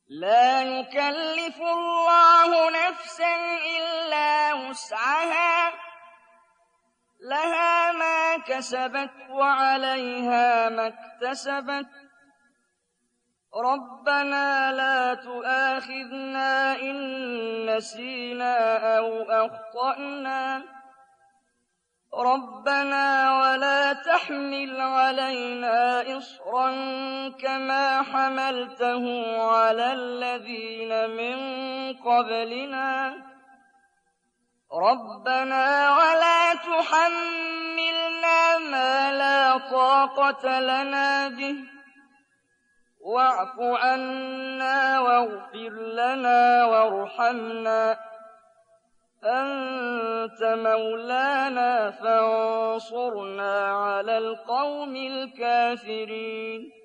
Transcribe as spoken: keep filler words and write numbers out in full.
لا يكلف الله نفسا إلا وسعها لها ما كسبت وعليها ما اكتسبت ربنا لا تؤاخذنا إن نسينا أو أخطأنا ربنا ولا تحمل علينا إصرا كما حملته على الذين من قبلنا ربنا ولا تحملنا ما لا طاقة لنا به واعف عنا واغفر لنا وارحمنا أنت مولانا فانصرنا على القوم الكافرين